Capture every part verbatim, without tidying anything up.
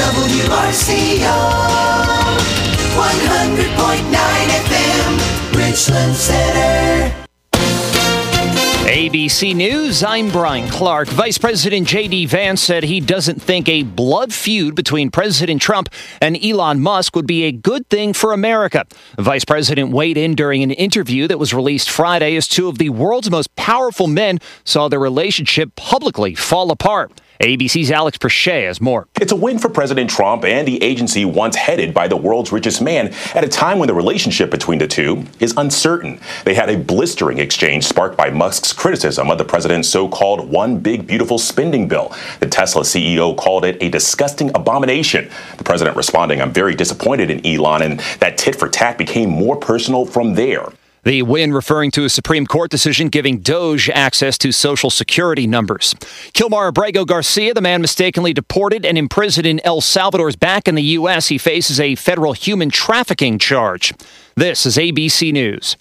W R C O, one hundred point nine F M, Richland Center. A B C News, I'm Brian Clark. Vice President J D Vance said he doesn't think a blood feud between President Trump and Elon Musk would be a good thing for America. The Vice President weighed in during an interview that was released Friday as two of the world's most powerful men saw their relationship publicly fall apart. A B C's Alex Perche has more. It's a win for President Trump and the agency once headed by the world's richest man at a time when the relationship between the two is uncertain. They had a blistering exchange sparked by Musk's criticism of the president's so-called one big beautiful spending bill. The Tesla C E O called it a disgusting abomination. The president responding, "I'm very disappointed in Elon," and that tit for tat became more personal from there. The win referring to a Supreme Court decision giving Doge access to Social Security numbers. Kilmar Abrego Garcia, the man mistakenly deported and imprisoned in El Salvador, is back in the U S. He faces a federal human trafficking charge. This is A B C News.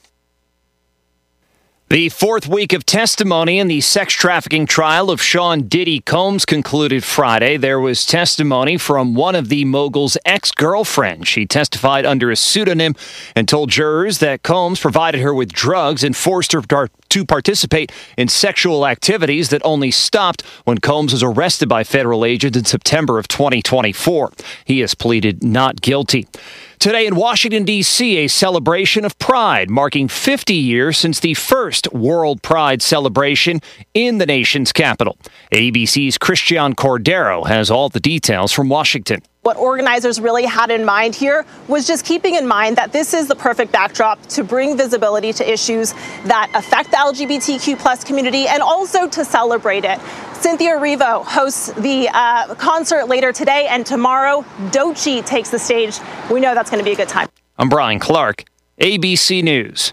The fourth week of testimony in the sex trafficking trial of Sean Diddy Combs concluded Friday. There was testimony from one of the mogul's ex-girlfriends. She testified under a pseudonym and told jurors that Combs provided her with drugs and forced her to participate in sexual activities that only stopped when Combs was arrested by federal agents in September of twenty twenty-four. He has pleaded not guilty. Today in Washington, D C, a celebration of Pride, marking fifty years since the first World Pride celebration in the nation's capital. A B C's Christian Cordero has all the details from Washington. What organizers really had in mind here was just keeping in mind that this is the perfect backdrop to bring visibility to issues that affect the L G B T Q plus community and also to celebrate it. Cynthia Erivo hosts the uh, concert later today, and tomorrow Doechii takes the stage. We know that's going to be a good time. I'm Brian Clark, A B C News.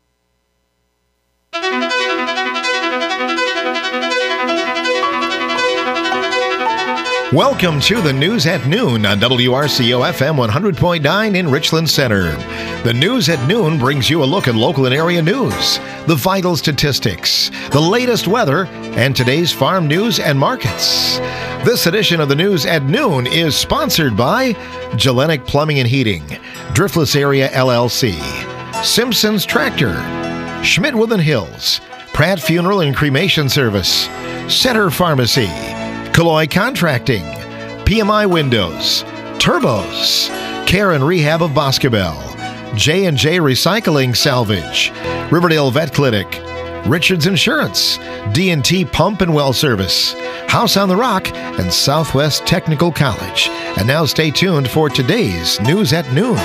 Welcome to the News at Noon on W R C O F M one hundred point nine in Richland Center. The News at Noon brings you a look at local and area news, the vital statistics, the latest weather, and today's farm news and markets. This edition of the News at Noon is sponsored by Gelenic Plumbing and Heating, Driftless Area L L C, Simpson's Tractor, Schmidt Woodland Hills, Pratt Funeral and Cremation Service, Center Pharmacy, Calloy Contracting, P M I Windows, Turbos, Care and Rehab of Boscobel, J and J Recycling Salvage, Riverdale Vet Clinic, Richards Insurance, D and T Pump and Well Service, House on the Rock, and Southwest Technical College. And now stay tuned for today's News at Noon.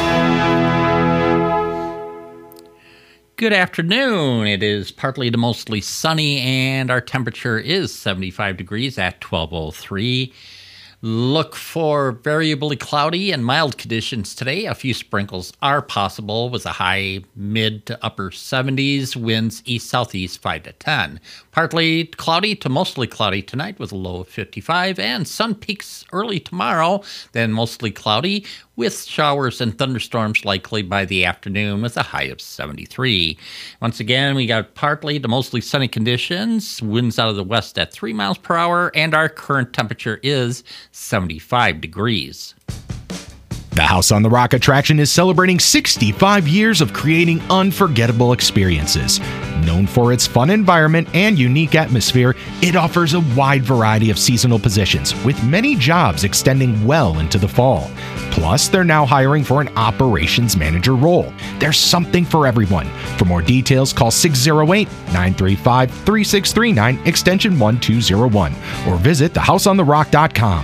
Good afternoon. It is partly to mostly sunny, and our temperature is seventy-five degrees at twelve oh three. Look for variably cloudy and mild conditions today. A few sprinkles are possible with a high mid to upper seventies, winds east-southeast five to ten. Partly cloudy to mostly cloudy tonight with a low of fifty-five, and sun peaks early tomorrow, then mostly cloudy with showers and thunderstorms likely by the afternoon with a high of seventy-three. Once again, we got partly to mostly sunny conditions, winds out of the west at three miles per hour, and our current temperature is seventy-five degrees. The House on the Rock attraction is celebrating sixty-five years of creating unforgettable experiences. Known for its fun environment and unique atmosphere, it offers a wide variety of seasonal positions, with many jobs extending well into the fall. Plus, they're now hiring for an operations manager role. There's something for everyone. For more details, call six oh eight, nine three five, three six three nine, extension one two oh one, or visit the house on the rock dot com.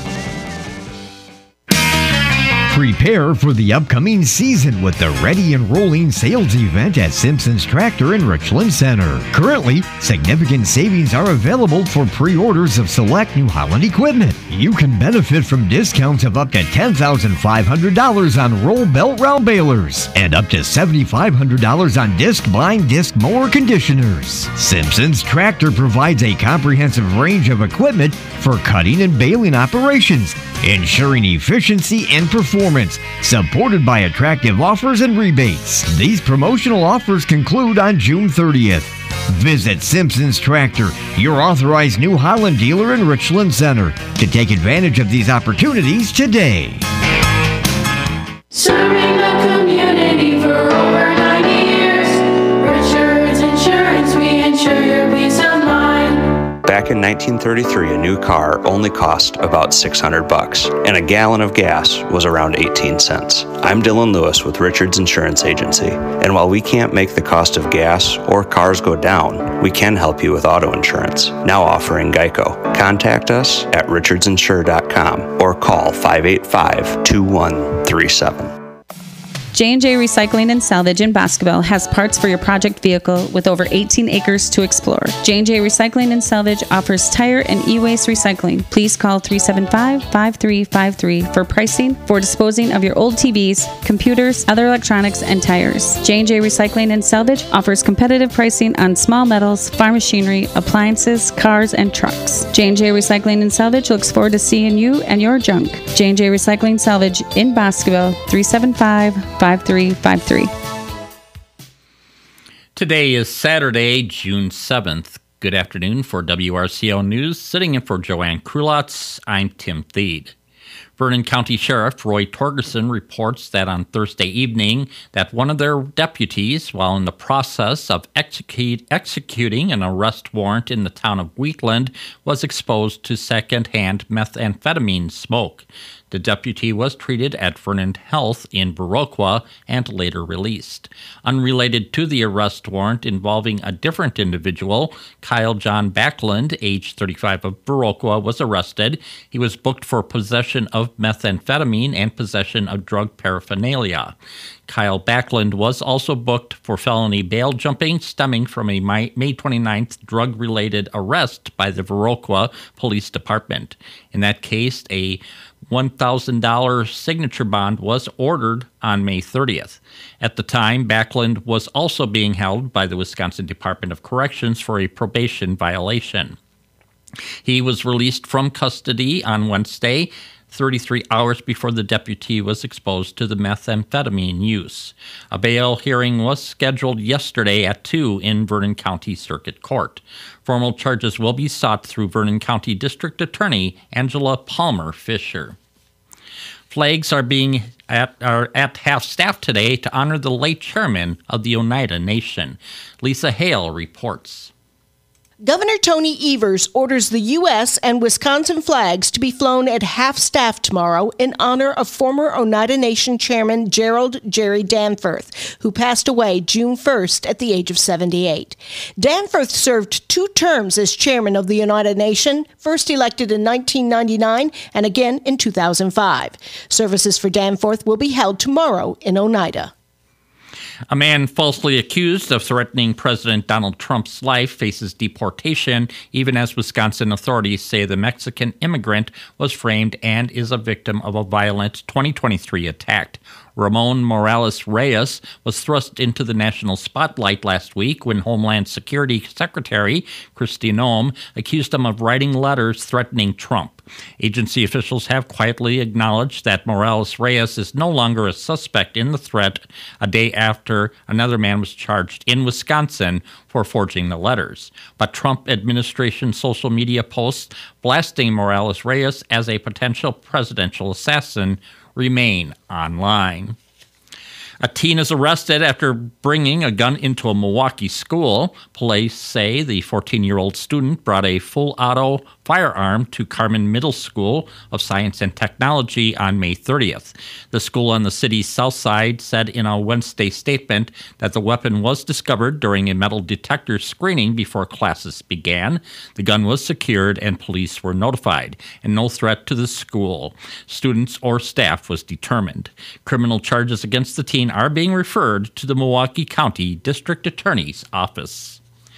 Prepare for the upcoming season with the Ready and Rolling sales event at Simpson's Tractor in Richland Center. Currently, significant savings are available for pre-orders of select New Holland equipment. You can benefit from discounts of up to ten thousand five hundred dollars on roll belt round balers and up to seven thousand five hundred dollars on disc blind disc mower conditioners. Simpson's Tractor provides a comprehensive range of equipment for cutting and baling operations, ensuring efficiency and performance, supported by attractive offers and rebates. These promotional offers conclude on June thirtieth. Visit Simpson's Tractor, your authorized New Holland dealer in Richland Center, to take advantage of these opportunities today. Serving the community for over ninety years. Richards Insurance, we insure your peace of mind. Back in nineteen thirty-three, a new car only cost about six hundred bucks, and a gallon of gas was around eighteen cents. I'm Dylan Lewis with Richards Insurance Agency, and while we can't make the cost of gas or cars go down, we can help you with auto insurance, now offering Geico. Contact us at richards insure dot com or call five eight five, two one three seven. J and J Recycling and Salvage in Boscoville has parts for your project vehicle with over eighteen acres to explore. J and J Recycling and Salvage offers tire and e-waste recycling. Please call three seven five, five three five three for pricing for disposing of your old T Vs, computers, other electronics, and tires. J and J Recycling and Salvage offers competitive pricing on small metals, farm machinery, appliances, cars, and trucks. J and J Recycling and Salvage looks forward to seeing you and your junk. J and J Recycling Salvage in Boscoville, three seven five, five three five three. Today is Saturday, June seventh. Good afternoon for W R C O News. Sitting in for Joanne Krulotz, I'm Tim Thede. Vernon County Sheriff Roy Torgerson reports that on Thursday evening that one of their deputies, while in the process of execute, executing an arrest warrant in the town of Wheatland, was exposed to secondhand methamphetamine smoke. The deputy was treated at Vernon Health in Viroqua and later released. Unrelated to the arrest warrant involving a different individual, Kyle John Backlund, age thirty-five, of Viroqua, was arrested. He was booked for possession of methamphetamine and possession of drug paraphernalia. Kyle Backlund was also booked for felony bail jumping stemming from a May twenty-ninth drug-related arrest by the Viroqua Police Department. In that case, a one thousand dollars signature bond was ordered on May thirtieth. At the time, Backlund was also being held by the Wisconsin Department of Corrections for a probation violation. He was released from custody on Wednesday, thirty-three hours before the deputy was exposed to the methamphetamine use. A bail hearing was scheduled yesterday at two in Vernon County Circuit Court. Formal charges will be sought through Vernon County District Attorney Angela Palmer Fisher. Flags are being at, are at half-staff today to honor the late chairman of the Oneida Nation. Lisa Hale reports. Governor Tony Evers orders the U S and Wisconsin flags to be flown at half-staff tomorrow in honor of former Oneida Nation Chairman Gerald Jerry Danforth, who passed away June first at the age of seventy-eight. Danforth served two terms as chairman of the Oneida Nation, first elected in nineteen ninety-nine and again in two thousand five. Services for Danforth will be held tomorrow in Oneida. A man falsely accused of threatening President Donald Trump's life faces deportation, even as Wisconsin authorities say the Mexican immigrant was framed and is a victim of a violent twenty twenty-three attack. Ramon Morales Reyes was thrust into the national spotlight last week when Homeland Security Secretary Kristi Noem accused him of writing letters threatening Trump. Agency officials have quietly acknowledged that Morales Reyes is no longer a suspect in the threat a day after another man was charged in Wisconsin for forging the letters. But Trump administration social media posts blasting Morales Reyes as a potential presidential assassin remain online. A teen is arrested after bringing a gun into a Milwaukee school. Police say the fourteen-year-old student brought a full-auto firearm to Carmen Middle School of Science and Technology on May thirtieth. The school on the city's south side said in a Wednesday statement that the weapon was discovered during a metal detector screening before classes began. The gun was secured and police were notified, and no threat to the school, students, or staff was determined. Criminal charges against the teen are being referred to the Milwaukee County District Attorney's Office.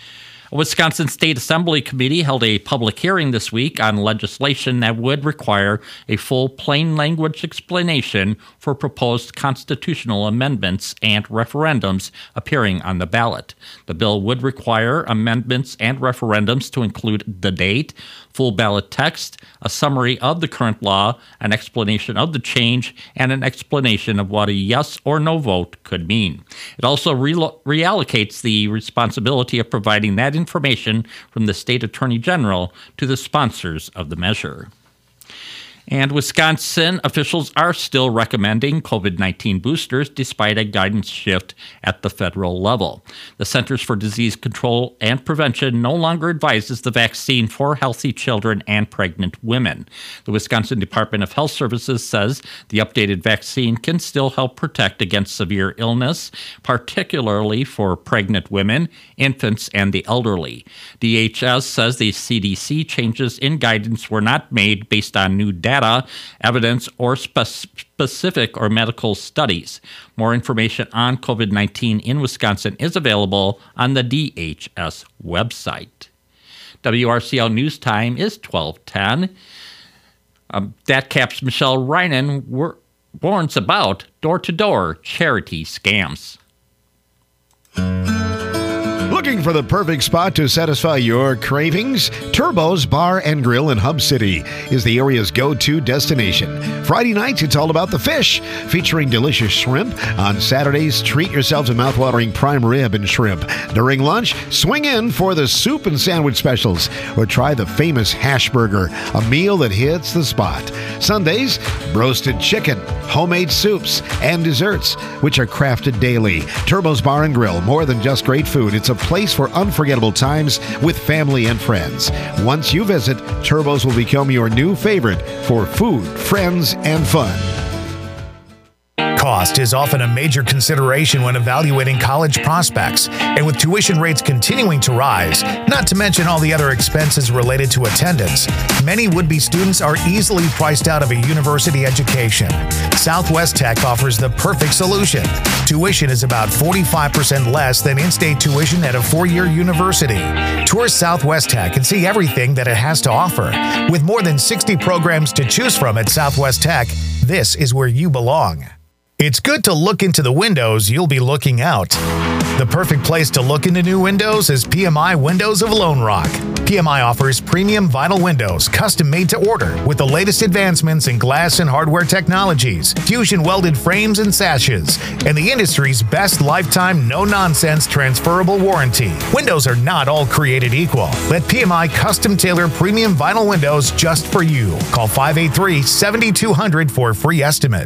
A Wisconsin State Assembly committee held a public hearing this week on legislation that would require a full plain language explanation for proposed constitutional amendments and referendums appearing on the ballot. The bill would require amendments and referendums to include the date, full ballot text, a summary of the current law, an explanation of the change, and an explanation of what a yes or no vote could mean. It also re- reallocates the responsibility of providing that information from the state attorney general to the sponsors of the measure. And Wisconsin officials are still recommending COVID nineteen boosters despite a guidance shift at the federal level. The Centers for Disease Control and Prevention no longer advises the vaccine for healthy children and pregnant women. The Wisconsin Department of Health Services says the updated vaccine can still help protect against severe illness, particularly for pregnant women, infants, and the elderly. D H S says the C D C changes in guidance were not made based on new data, evidence, or spe- specific or medical studies. More information on COVID nineteen in Wisconsin is available on the D H S website. W R C L News Time is twelve ten. Um, that caps Michelle Reinen wor- warns about door-to-door charity scams. Looking for the perfect spot to satisfy your cravings? Turbo's Bar and Grill in Hub City is the area's go-to destination. Friday nights, it's all about the fish, featuring delicious shrimp. On Saturdays, treat yourselves to mouthwatering prime rib and shrimp. During lunch, swing in for the soup and sandwich specials, or try the famous hash burger, a meal that hits the spot. Sundays, roasted chicken, homemade soups, and desserts, which are crafted daily. Turbo's Bar and Grill, more than just great food. It's a place for unforgettable times with family and friends. Once you visit, Turbo's will become your new favorite for food, friends, and fun. Cost is often a major consideration when evaluating college prospects, and with tuition rates continuing to rise, not to mention all the other expenses related to attendance, many would-be students are easily priced out of a university education. Southwest Tech offers the perfect solution. Tuition is about forty-five percent less than in-state tuition at a four-year university. Tour Southwest Tech and see everything that it has to offer. With more than sixty programs to choose from at Southwest Tech, this is where you belong. It's good to look into the windows you'll be looking out. The perfect place to look into new windows is P M I Windows of Lone Rock. P M I offers premium vinyl windows, custom made to order, with the latest advancements in glass and hardware technologies, fusion welded frames and sashes, and the industry's best lifetime no-nonsense transferable warranty. Windows are not all created equal. Let P M I custom tailor premium vinyl windows just for you. Call five eight three, seven two zero zero for a free estimate.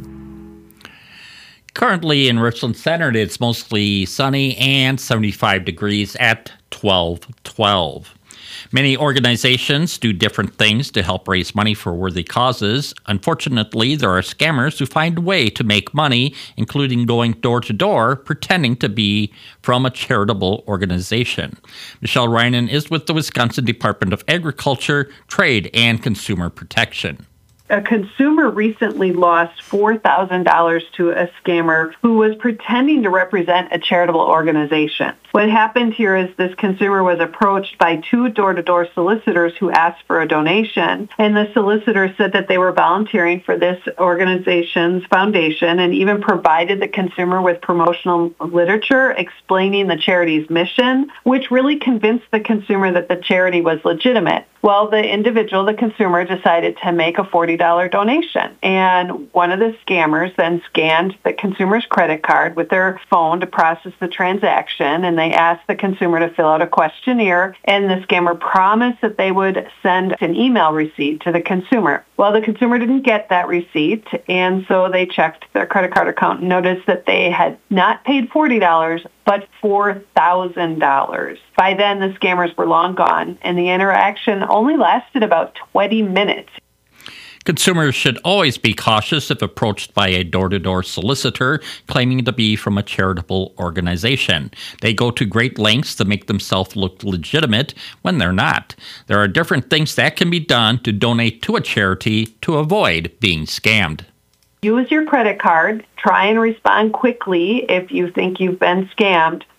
Currently in Richland Center, it's mostly sunny and seventy-five degrees at twelve twelve. Many organizations do different things to help raise money for worthy causes. Unfortunately, there are scammers who find a way to make money, including going door to door, pretending to be from a charitable organization. Michelle Reinen is with the Wisconsin Department of Agriculture, Trade, and Consumer Protection. A consumer recently lost four thousand dollars to a scammer who was pretending to represent a charitable organization. What happened here is this consumer was approached by two door-to-door solicitors who asked for a donation, and the solicitor said that they were volunteering for this organization's foundation and even provided the consumer with promotional literature explaining the charity's mission, which really convinced the consumer that the charity was legitimate. Well, the individual, the consumer, decided to make a forty dollars donation. And one of the scammers then scanned the consumer's credit card with their phone to process the transaction, and they asked the consumer to fill out a questionnaire, and the scammer promised that they would send an email receipt to the consumer. Well, the consumer didn't get that receipt, and so they checked their credit card account and noticed that they had not paid forty dollars, but four thousand dollars. By then, the scammers were long gone, and the interaction only lasted about twenty minutes. Consumers should always be cautious if approached by a door-to-door solicitor claiming to be from a charitable organization. They go to great lengths to make themselves look legitimate when they're not. There are different things that can be done to donate to a charity to avoid being scammed. Use your credit card. Try and respond quickly if you think you've been scammed.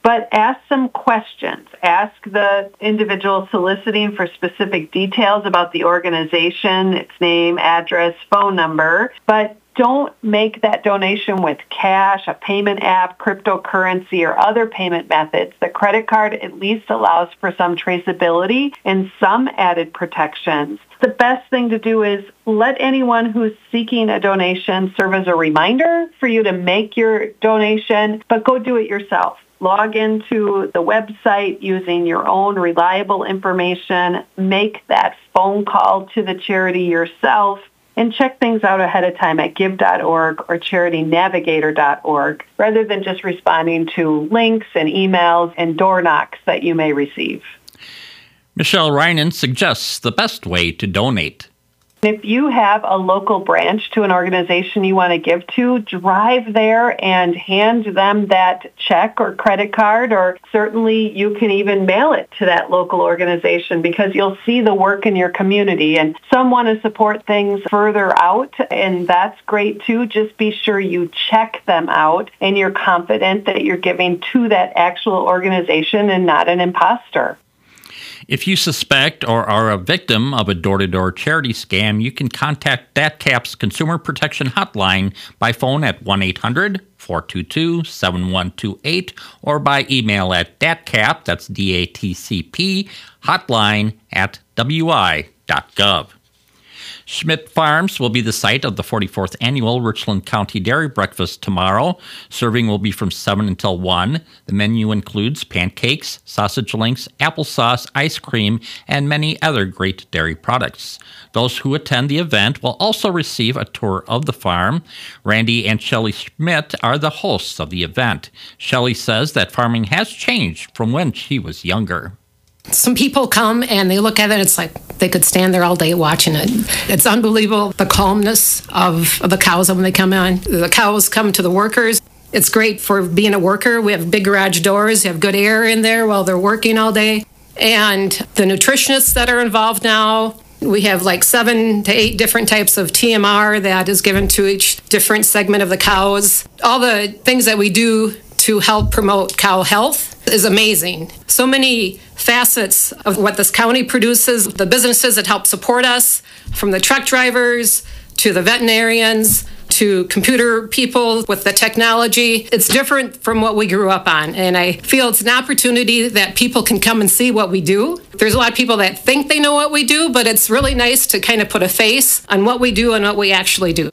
but ask some questions. Ask the individual soliciting for specific details about the organization, its name, address, phone number, but don't make that donation with cash, a payment app, cryptocurrency, or other payment methods. The credit card at least allows for some traceability and some added protections. The best thing to do is let anyone who's seeking a donation serve as a reminder for you to make your donation, but go do it yourself. Log into the website using your own reliable information, make that phone call to the charity yourself, and check things out ahead of time at give dot org or charity navigator dot org, rather than just responding to links and emails and door knocks that you may receive. Michelle Reinen suggests the best way to donate. If you have a local branch to an organization you want to give to, drive there and hand them that check or credit card, or certainly you can even mail it to that local organization, because you'll see the work in your community. And some want to support things further out, and that's great too. Just be sure you check them out and you're confident that you're giving to that actual organization and not an imposter. If you suspect or are a victim of a door-to-door charity scam, you can contact DATCAP's Consumer Protection Hotline by phone at one eight hundred, four two two, seven one two eight or by email at datcap, that's D A T C P, hotline at W I dot gov. Schmidt Farms will be the site of the forty-fourth Annual Richland County Dairy Breakfast tomorrow. Serving will be from seven until one. The menu includes pancakes, sausage links, applesauce, ice cream, and many other great dairy products. Those who attend the event will also receive a tour of the farm. Randy and Shelley Schmidt are the hosts of the event. Shelley says that farming has changed from when she was younger. Some people come and they look at it, it's like they could stand there all day watching it. It's unbelievable, the calmness of, of the cows when they come in. The cows come to the workers. It's great for being a worker. We have big garage doors, you have good air in there while they're working all day. And the nutritionists that are involved now, we have like seven to eight different types of T M R that is given to each different segment of the cows. All the things that we do to help promote cow health is amazing. So many facets of what this county produces, the businesses that help support us, from the truck drivers to the veterinarians to computer people with the technology. It's different from what we grew up on, and I feel it's an opportunity that people can come and see what we do. There's a lot of people that think they know what we do, but it's really nice to kind of put a face on what we do and what we actually do.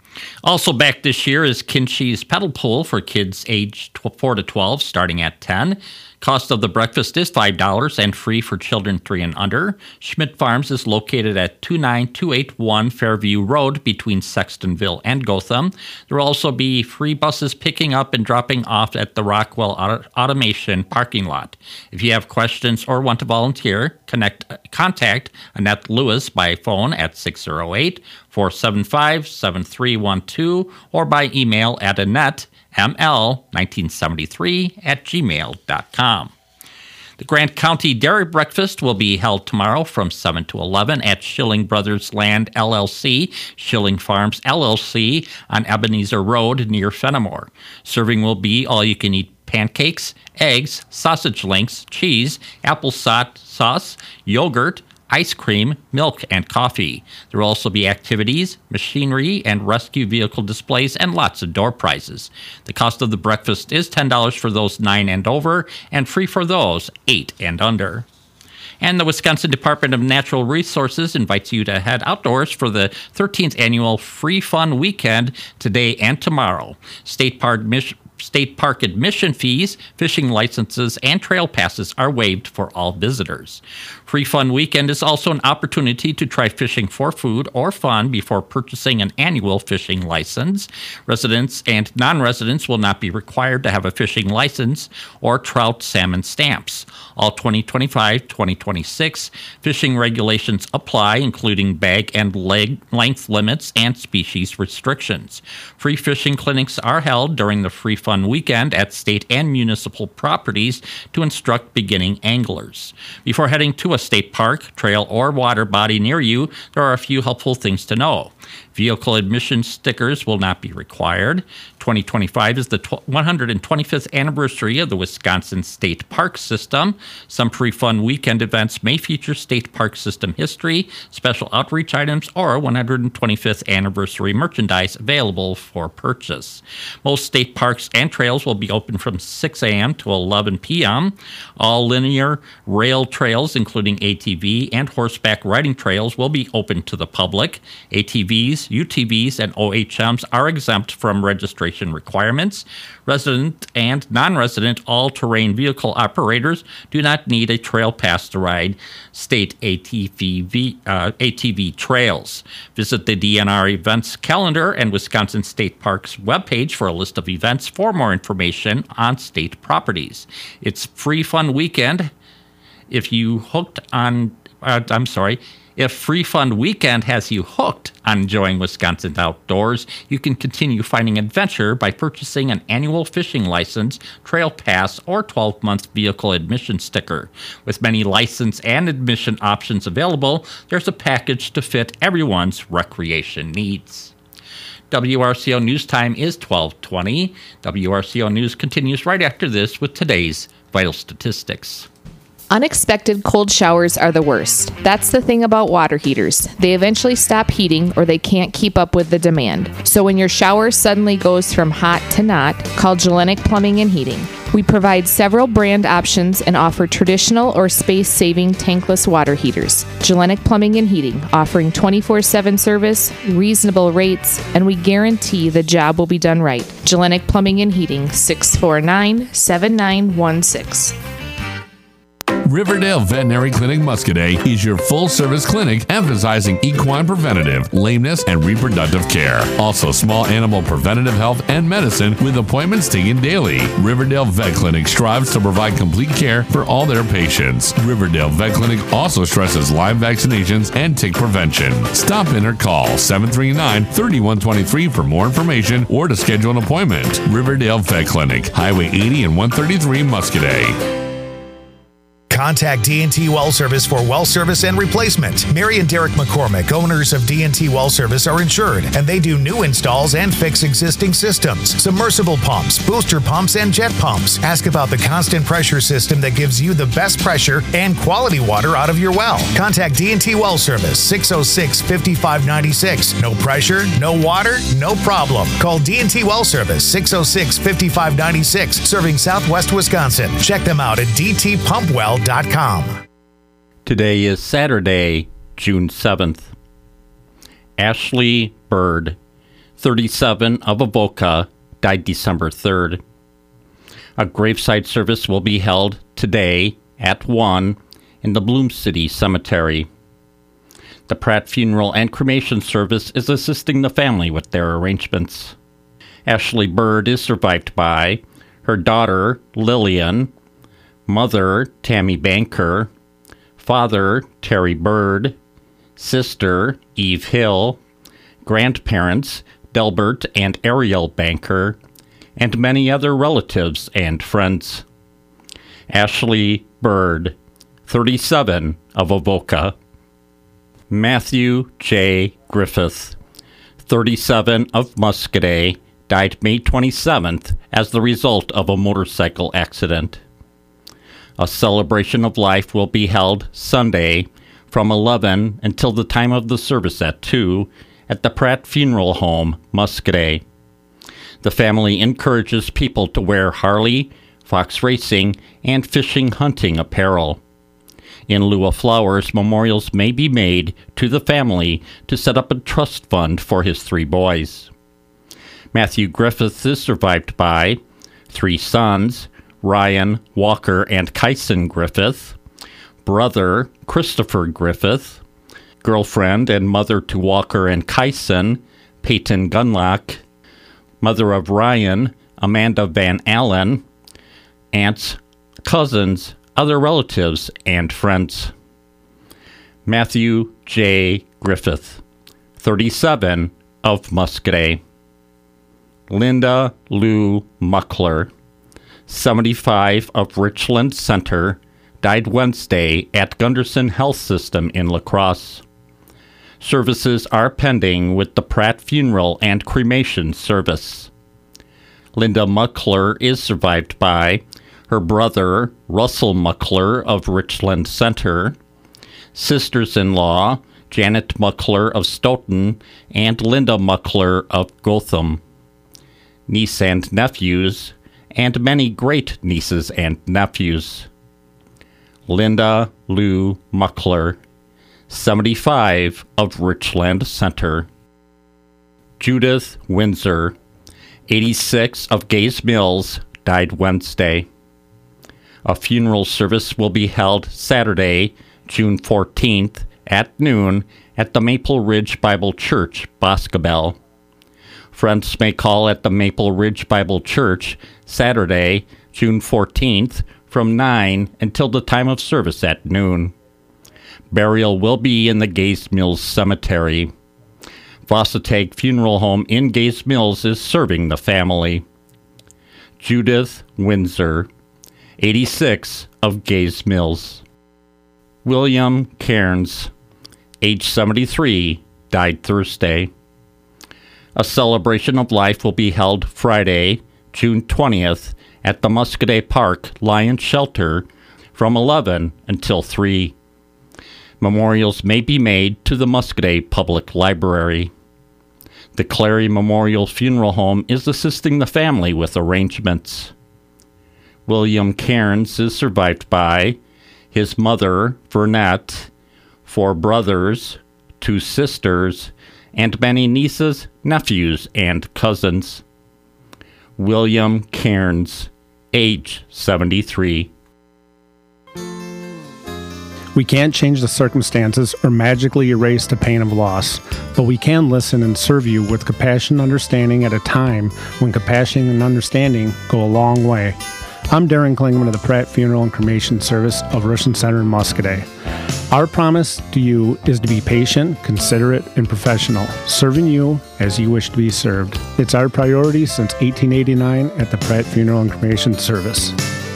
Also back this year is Kinshi's Pedal Pool for kids aged four to twelve, starting at ten. Cost of the breakfast is five dollars and free for children three and under. Schmidt Farms is located at two nine two eight one Fairview Road between Sextonville and Gotham. There will also be free buses picking up and dropping off at the Rockwell Auto- Automation parking lot. If you have questions or want to volunteer, connect, contact Annette Lewis by phone at six oh eight, four seven five, seven three one two or by email at Annette M L nineteen seventy-three at gmail dot com. The Grant County Dairy Breakfast will be held tomorrow from seven to eleven at Schilling Brothers Land L L C, Schilling Farms L L C on Ebenezer Road near Fenimore. Serving will be all-you-can-eat pancakes, eggs, sausage links, cheese, applesauce sauce, yogurt, ice cream, milk, and coffee. There will also be activities, machinery, and rescue vehicle displays, and lots of door prizes. The cost of the breakfast is ten dollars for those nine and over, and free for those eight and under. And the Wisconsin Department of Natural Resources invites you to head outdoors for the thirteenth Annual Free Fun Weekend today and tomorrow. State Park Mission State park admission fees, fishing licenses, and trail passes are waived for all visitors. Free Fun Weekend is also an opportunity to try fishing for food or fun before purchasing an annual fishing license. Residents and non-residents will not be required to have a fishing license or trout salmon stamps. All twenty twenty-five twenty twenty-six fishing regulations apply, including bag and leg length limits and species restrictions. Free fishing clinics are held during the Free Fun Weekend at state and municipal properties to instruct beginning anglers. Before heading to a state park, trail, or water body near you, there are a few helpful things to know. Vehicle admission stickers will not be required. twenty twenty-five is the one hundred twenty-fifth anniversary of the Wisconsin State Park System. Some pre-fun weekend events may feature state park system history, special outreach items, or one hundred twenty-fifth anniversary merchandise available for purchase. Most state parks and trails will be open from six a.m. to eleven p.m. All linear rail trails, including A T V and horseback riding trails, will be open to the public. A T Vs, U T Vs, and O H Ms are exempt from registration requirements. Resident and non-resident all-terrain vehicle operators do not need a trail pass to ride state A T V, uh, A T V trails. Visit the D N R events calendar and Wisconsin State Parks webpage for a list of events for more information on state properties. It's free fun weekend. If you hooked on, uh, I'm sorry, If Free Fun Weekend has you hooked on enjoying Wisconsin outdoors, you can continue finding adventure by purchasing an annual fishing license, trail pass, or twelve-month vehicle admission sticker. With many license and admission options available, there's a package to fit everyone's recreation needs. W R C O News Time is twelve twenty. W R C O News continues right after this with today's vital statistics. Unexpected cold showers are the worst. That's the thing about water heaters. They eventually stop heating or they can't keep up with the demand. So when your shower suddenly goes from hot to not, call Gellenic Plumbing and Heating. We provide several brand options and offer traditional or space-saving tankless water heaters. Gellenic Plumbing and Heating, offering twenty-four seven service, reasonable rates, and we guarantee the job will be done right. Gellenic Plumbing and Heating, six four nine, seven nine one six. Riverdale Veterinary Clinic Muscadet is your full-service clinic emphasizing equine preventative, lameness, and reproductive care. Also, small animal preventative health and medicine with appointments taken daily. Riverdale Vet Clinic strives to provide complete care for all their patients. Riverdale Vet Clinic also stresses Lyme vaccinations and tick prevention. Stop in or call seven three nine, three one two three for more information or to schedule an appointment. Riverdale Vet Clinic, Highway eighty and one thirty-three, Muscadet. Contact D and T Well Service for well service and replacement. Mary and Derek McCormick, owners of D and T Well Service, are insured, and they do new installs and fix existing systems, submersible pumps, booster pumps, and jet pumps. Ask about the constant pressure system that gives you the best pressure and quality water out of your well. Contact D and T Well Service, six oh six, five five nine six. No pressure, no water, no problem. Call D and T Well Service, six oh six, five five nine six, serving Southwest Wisconsin. Check them out at d t pump well dot com. Today is Saturday, June seventh. Ashley Bird, thirty-seven, of Avoca, died December third. A graveside service will be held today at one in the Bloom City Cemetery. The Pratt Funeral and Cremation Service is assisting the family with their arrangements. Ashley Bird is survived by her daughter, Lillian, mother, Tammy Banker, father, Terry Bird, sister, Eve Hill, grandparents, Delbert and Ariel Banker, and many other relatives and friends. Ashley Bird, thirty-seven, of Avoca. Matthew J. Griffith, thirty-seven, of Muscadet, died May twenty-seventh as the result of a motorcycle accident. A celebration of life will be held Sunday from eleven until the time of the service at two at the Pratt Funeral Home, Muscadet. The family encourages people to wear Harley, fox racing, and fishing hunting apparel. In lieu of flowers, memorials may be made to the family to set up a trust fund for his three boys. Matthew Griffith is survived by three sons, Ryan, Walker, and Kyson Griffith, brother, Christopher Griffith, girlfriend and mother to Walker and Kyson, Peyton Gunlock, mother of Ryan, Amanda Van Allen, aunts, cousins, other relatives, and friends. Matthew J. Griffith, thirty-seven, of Muscadet. Linda Lou Muckler, seventy-five, of Richland Center, died Wednesday at Gunderson Health System in La Crosse. Services are pending with the Pratt Funeral and Cremation Service. Linda Muckler is survived by her brother, Russell Muckler of Richland Center, sisters-in-law, Janet Muckler of Stoughton and Linda Muckler of Gotham, niece and nephews, and many great-nieces and nephews. Linda Lou Muckler, seventy-five, of Richland Center. Judith Windsor, eighty-six, of Gays Mills, died Wednesday. A funeral service will be held Saturday, June fourteenth, at noon at the Maple Ridge Bible Church, Boscobel. Friends may call at the Maple Ridge Bible Church Saturday, June fourteenth, from nine until the time of service at noon. Burial will be in the Gays Mills Cemetery. Vossatag Funeral Home in Gays Mills is serving the family. Judith Windsor, eighty-six, of Gays Mills. William Cairns, age seventy-three, died Thursday. A celebration of life will be held Friday, June twentieth, at the Muscadet Park Lion Shelter from eleven until three. Memorials may be made to the Muscadet Public Library. The Clary Memorial Funeral Home is assisting the family with arrangements. William Cairns is survived by his mother, Vernette, four brothers, two sisters, and many nieces, nephews, and cousins. William Cairns, age seventy-three. We can't change the circumstances or magically erase the pain of loss, but we can listen and serve you with compassion and understanding at a time when compassion and understanding go a long way. I'm Darren Klingman of the Pratt Funeral and Cremation Service of Richland Center in Muscadet. Our promise to you is to be patient, considerate, and professional, serving you as you wish to be served. It's our priority since eighteen eighty-nine at the Pratt Funeral and Cremation Service.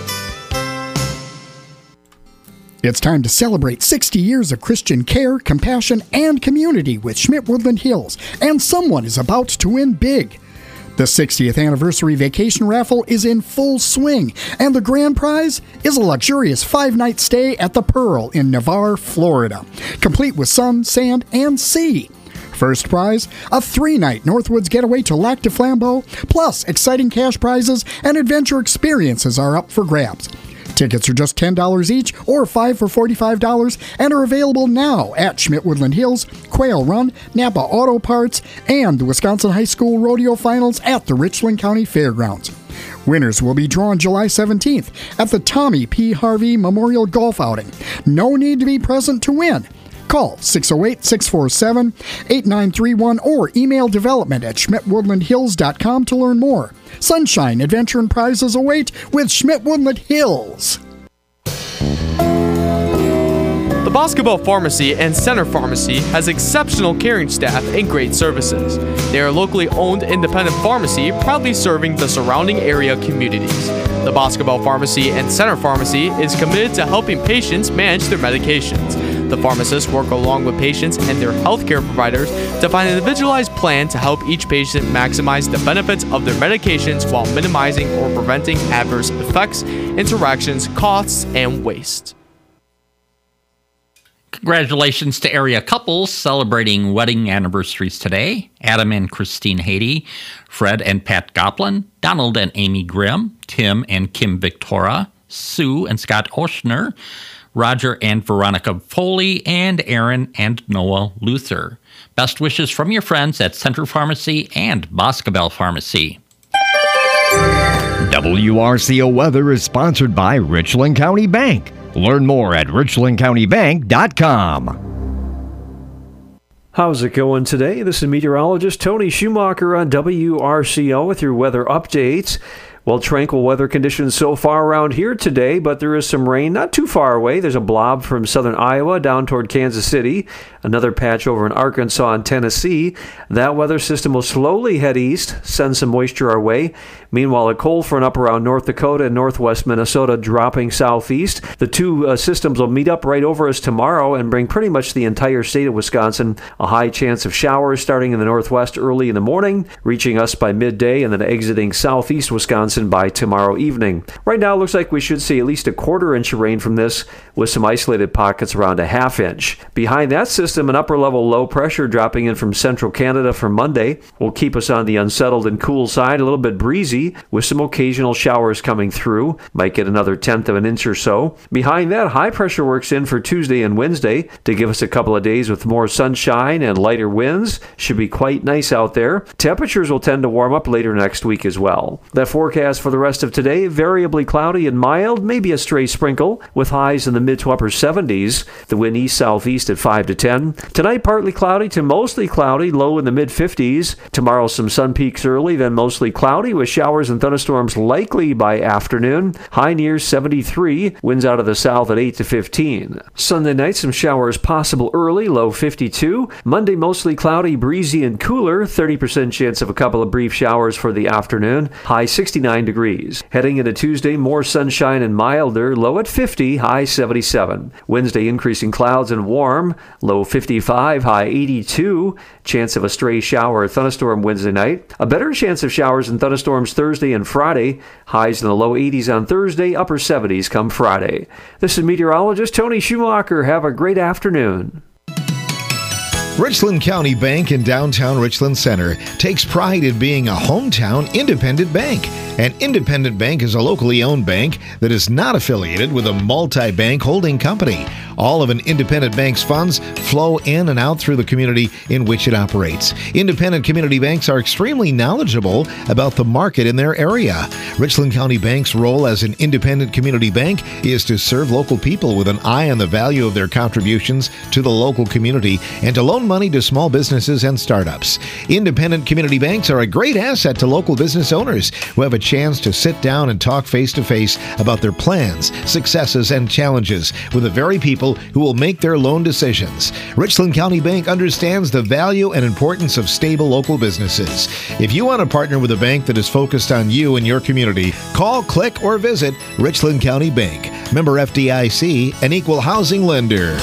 It's time to celebrate sixty years of Christian care, compassion, and community with Schmidt Woodland Hills, and someone is about to win big. The sixtieth anniversary vacation raffle is in full swing, and the grand prize is a luxurious five-night stay at the Pearl in Navarre, Florida, complete with sun, sand, and sea. First prize, a three-night Northwoods getaway to Lac de Flambeau, plus exciting cash prizes and adventure experiences are up for grabs. Tickets are just ten dollars each, or five for forty-five dollars, and are available now at Schmidt Woodland Hills, Quail Run, Napa Auto Parts, and the Wisconsin High School Rodeo Finals at the Richland County Fairgrounds. Winners will be drawn July seventeenth at the Tommy P. Harvey Memorial Golf Outing. No need to be present to win. Call six oh eight, six four seven, eight nine three one or email development at schmidt woodland hills dot com to learn more. Sunshine, adventure, and prizes await with Schmidt Woodland Hills. The Boscobel Pharmacy and Center Pharmacy has exceptional caring staff and great services. They are a locally owned independent pharmacy proudly serving the surrounding area communities. The Boscobel Pharmacy and Center Pharmacy is committed to helping patients manage their medications. The pharmacists work along with patients and their healthcare providers to find an individualized plan to help each patient maximize the benefits of their medications while minimizing or preventing adverse effects, interactions, costs, and waste. Congratulations to area couples celebrating wedding anniversaries today. Adam and Christine Haiti, Fred and Pat Goplin, Donald and Amy Grimm, Tim and Kim Victoria, Sue and Scott Oshner, Roger and Veronica Foley, and Aaron and Noah Luther. Best wishes from your friends at Center Pharmacy and Boscobel Pharmacy. W R C O Weather is sponsored by Richland County Bank. Learn more at richland county bank dot com. How's it going today? This is meteorologist Tony Schumacher on W R C O with your weather updates. Well, tranquil weather conditions so far around here today, but there is some rain not too far away. There's a blob from southern Iowa down toward Kansas City, another patch over in Arkansas and Tennessee. That weather system will slowly head east, send some moisture our way. Meanwhile, a cold front up around North Dakota and northwest Minnesota dropping southeast. The two uh, systems will meet up right over us tomorrow and bring pretty much the entire state of Wisconsin a high chance of showers starting in the northwest early in the morning, reaching us by midday and then exiting southeast Wisconsin by tomorrow evening. Right now, it looks like we should see at least a quarter inch of rain from this, with some isolated pockets around a half inch. Behind that system, an upper-level low pressure dropping in from central Canada for Monday will keep us on the unsettled and cool side, a little bit breezy, with some occasional showers coming through. Might get another tenth of an inch or so. Behind that, high pressure works in for Tuesday and Wednesday to give us a couple of days with more sunshine and lighter winds. Should be quite nice out there. Temperatures will tend to warm up later next week as well. That forecast for the rest of today, variably cloudy and mild, maybe a stray sprinkle, with highs in the mid to upper seventies. The wind east-southeast at five to ten. Tonight, partly cloudy to mostly cloudy, low in the mid fifties. Tomorrow, some sun peaks early, then mostly cloudy, with showers and thunderstorms likely by afternoon. High near seventy-three, winds out of the south at eight to fifteen. Sunday night, some showers possible early, low fifty-two. Monday, mostly cloudy, breezy, and cooler, thirty percent chance of a couple of brief showers for the afternoon. High sixty-nine degrees. Heading into Tuesday, more sunshine and milder, low at fifty, high seventy-seven. Wednesday, increasing clouds and warm, low fifty-five, high eighty-two. Chance of a stray shower or thunderstorm Wednesday night. A better chance of showers and thunderstorms Thursday and Friday. Highs in the low eighties on Thursday, upper seventies come Friday. This is meteorologist Tony Schumacher. Have a great afternoon. Richland County Bank in downtown Richland Center takes pride in being a hometown independent bank. An independent bank is a locally owned bank that is not affiliated with a multi-bank holding company. All of an independent bank's funds flow in and out through the community in which it operates. Independent community banks are extremely knowledgeable about the market in their area. Richland County Bank's role as an independent community bank is to serve local people with an eye on the value of their contributions to the local community and to loan money to small businesses and startups. Independent community banks are a great asset to local business owners who have a chance to sit down and talk face-to-face about their plans, successes, and challenges with the very people who will make their loan decisions. Richland County Bank understands the value and importance of stable local businesses. If you want to partner with a bank that is focused on you and your community, call, click, or visit Richland County Bank. Member F D I C, an equal housing lender.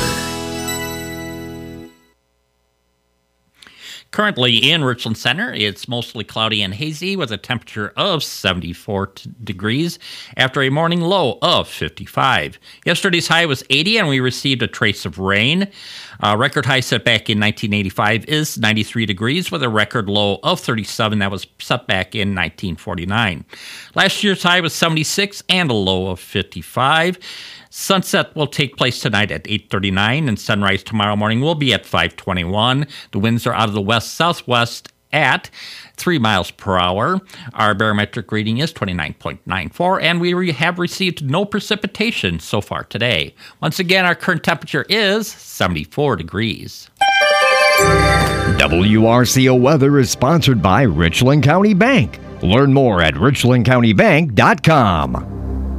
Currently in Richland Center, it's mostly cloudy and hazy with a temperature of seventy-four t- degrees after a morning low of fifty-five. Yesterday's high was eighty and we received a trace of rain. Uh, record high set back in nineteen eighty-five is ninety-three degrees with a record low of thirty-seven that was set back in nineteen forty-nine. Last year's high was seventy-six and a low of fifty-five. Sunset will take place tonight at eight thirty-nine, and sunrise tomorrow morning will be at five twenty-one. The winds are out of the west-southwest at three miles per hour. Our barometric reading is twenty-nine point nine four, and we re- have received no precipitation so far today. Once again, our current temperature is seventy-four degrees. W R C O Weather is sponsored by Richland County Bank. Learn more at richland county bank dot com.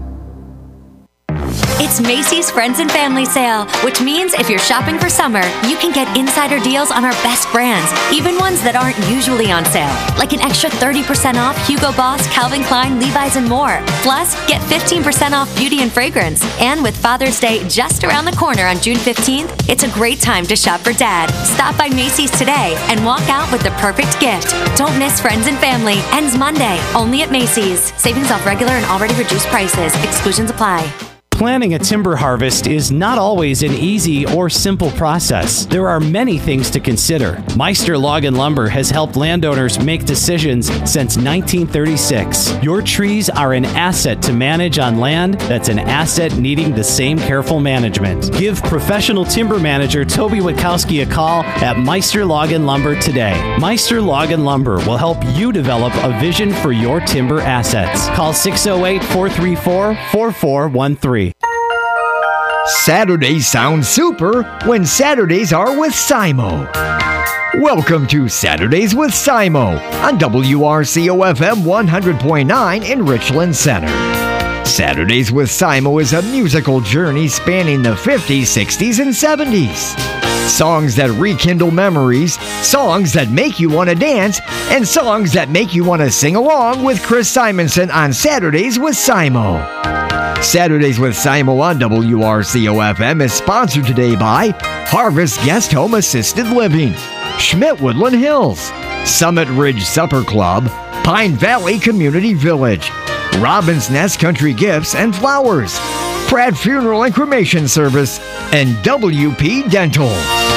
It's Macy's Friends and Family Sale, which means if you're shopping for summer, you can get insider deals on our best brands, even ones that aren't usually on sale, like an extra thirty percent off Hugo Boss, Calvin Klein, Levi's, and more. Plus, get fifteen percent off beauty and fragrance. And with Father's Day just around the corner on June fifteenth, it's a great time to shop for Dad. Stop by Macy's today and walk out with the perfect gift. Don't miss Friends and Family. Ends Monday, only at Macy's. Savings off regular and already reduced prices. Exclusions apply. Planning a timber harvest is not always an easy or simple process. There are many things to consider. Meister Log and Lumber has helped landowners make decisions since nineteen thirty-six. Your trees are an asset to manage on land that's an asset needing the same careful management. Give professional timber manager Toby Witkowski a call at Meister Log and Lumber today. Meister Log and Lumber will help you develop a vision for your timber assets. Call six oh eight, four three four, four four one three. Saturdays sound super when Saturdays are with Simo. Welcome to Saturdays with Simo on W R C O F M one hundred point nine in Richland Center. Saturdays with Simo is a musical journey spanning the fifties, sixties, and seventies. Songs that rekindle memories, songs that make you want to dance, and songs that make you want to sing along with Chris Simonson on Saturdays with Simo. Saturdays with Simo on W R C O F M is sponsored today by Harvest Guest Home Assisted Living, Schmidt Woodland Hills, Summit Ridge Supper Club, Pine Valley Community Village, Robin's Nest Country Gifts and Flowers, Pratt Funeral and Cremation Service, and W P Dental.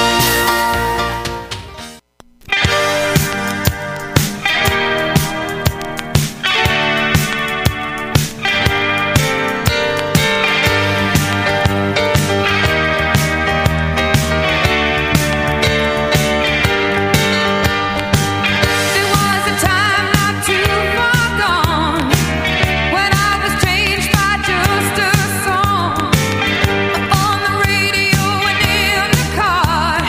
On the radio and in the car,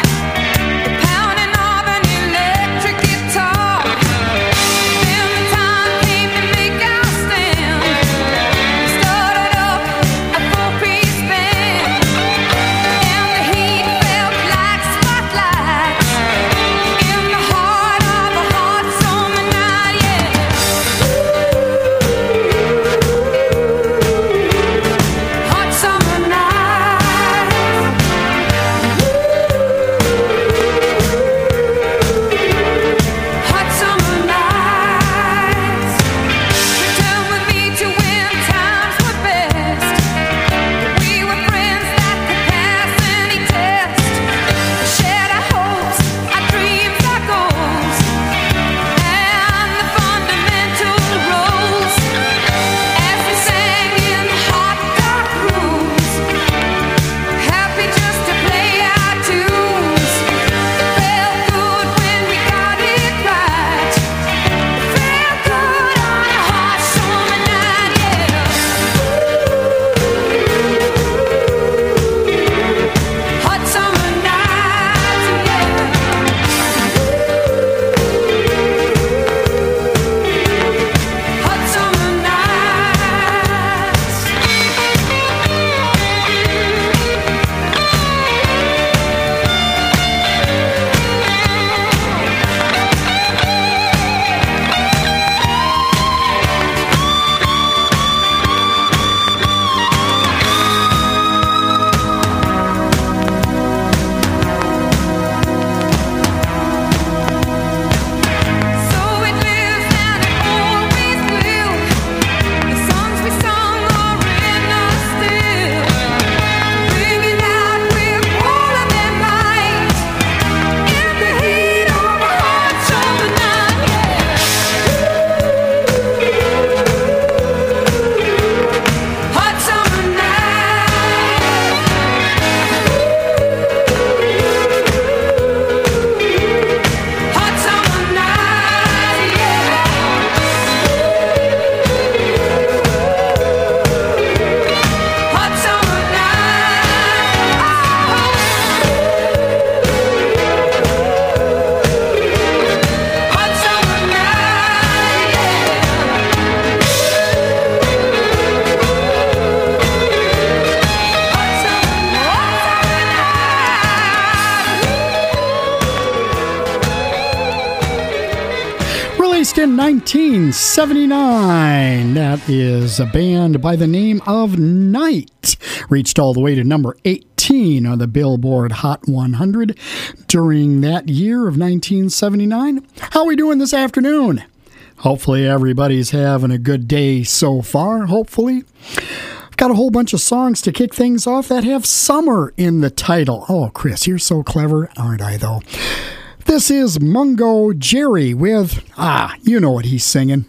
Released in nineteen seventy-nine, that is a band by the name of Night. Reached all the way to number eighteen on the Billboard Hot one hundred during that year of nineteen seventy-nine. How are we doing this afternoon? Hopefully everybody's having a good day so far, hopefully. I've got a whole bunch of songs to kick things off that have summer in the title. Oh, Chris, you're so clever, aren't I, though? This is Mungo Jerry with, ah, you know what he's singing.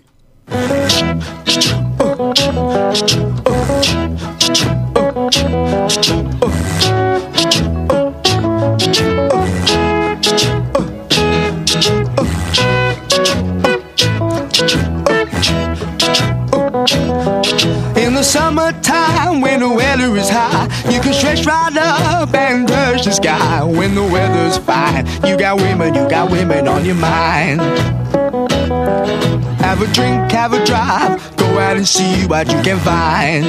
In the summertime when the weather is high, you can stretch right up and touch the sky. When the weather's fine, you got women, you got women on your mind. Have a drink, have a drive, go out and see what you can find.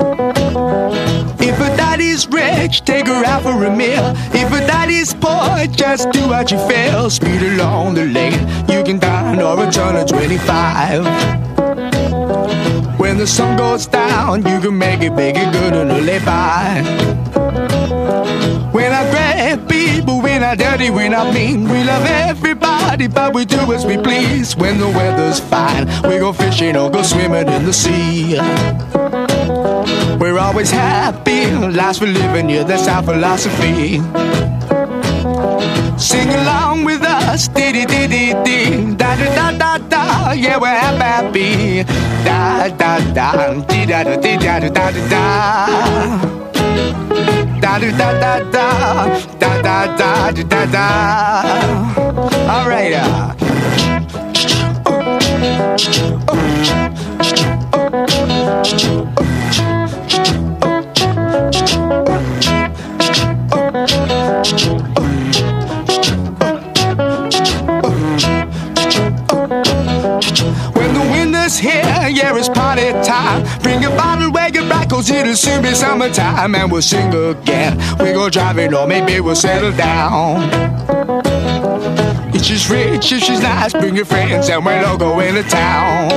If a daddy's rich, take her out for a meal. If a daddy's poor, just do what you feel. Speed along the lane, you can dine or a ton of twenty-five. When the sun goes down, you can make it big and good and lay by. We're not great people, we're not dirty, we're not mean. We love everybody, but we do as we please. When the weather's fine, we go fishing or go swimming in the sea. We're always happy, life's for living, yeah, that's our philosophy. Sing along with us, dee-dee-dee-dee-dee, da-da-da-da-da, yeah, we're happy, da-da-da, dee-da-da-dee-da-da-da-da-da, da-da-da-da-da, da-da-da-da-da-da. All right, uh. When the winter's here, yeah, it's party time. Bring a bottle, wake it back, cause it'll soon be summertime. And we'll sing again, we go driving or maybe we'll settle down. If she's rich, if she's nice, bring your friends and we'll all go into town.